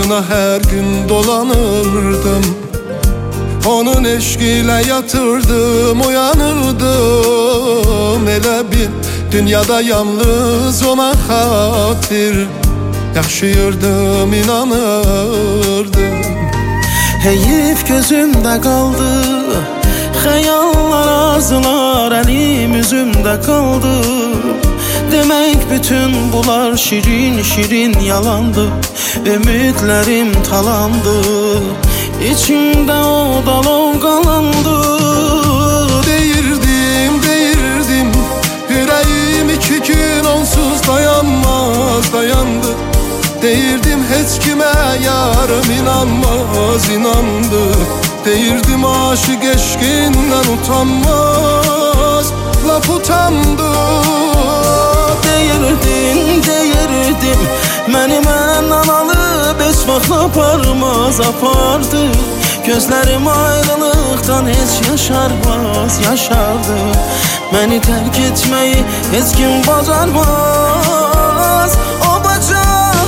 ardına her gün dolanırdım. Onun eşqiyle yatırdım, uyanırdım. Elə bir dünyada yalnız ona xatir yaşayırdım, inanırdım. Heyif gözümdə qaldı, xəyallar, arzular əlim üzümdə qaldı. Demək bütün bunlar şirin şirin yalandı. Ümidlərim talandı, İçimdə o dalov qalandı. Deyirdim, deyirdim, yüreğim 2 gün onsuz dayanmaz, dayandı. Deyirdim heç kimə yarım inanmaz, inandı. Deyirdim aşık eşqindən utanmaz, laf utandı. Deyirdim, deyirdim, məni məndən alıb heç vaxt aparmaz, apardı. Gözlərim ayrılıqdan heç yaşarmaz, yaşardı. Məni tərk etməyi heç kim bacarmaz, o bacardı.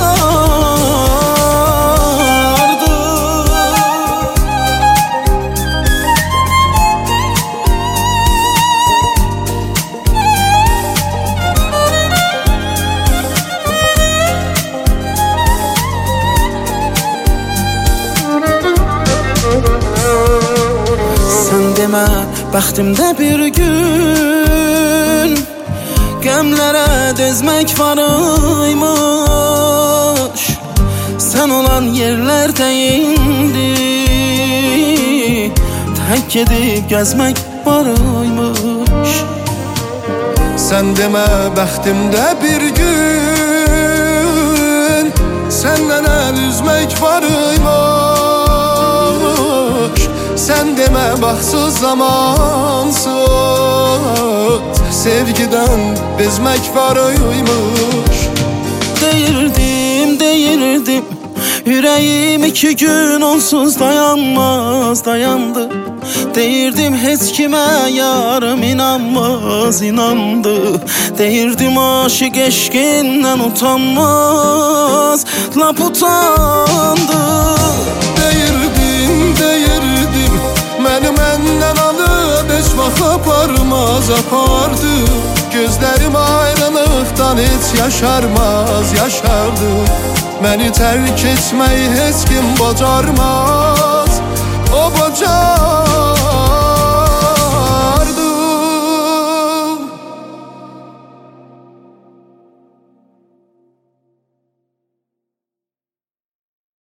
Sən demə bəxtimdə bir gün qəmlərə dözmək varıymış. Sən olan yerlərdə indi tək gedib gəzmək varıymış. Sən demə bəxtimdə bir gün səndən əl üzmək varıymış. Sən demə baxsız zamansız sevgiden bezmək varıymış. Deyirdim, deyirdim, yüreğim 2 gün onsuz dayanmaz, dayandı. Deyirdim heç kimə yarım inanmaz, inandı. Deyirdim aşık eşqindən utanmaz, lap utandı. Deyirdim, deyirdim, məni məndən alıb heç vaxt aparmaz, apardı. Gözlərim ayrılıqdan heç yaşarmaz, yaşardı. Məni tərk etməyi heç kim bacarmaz.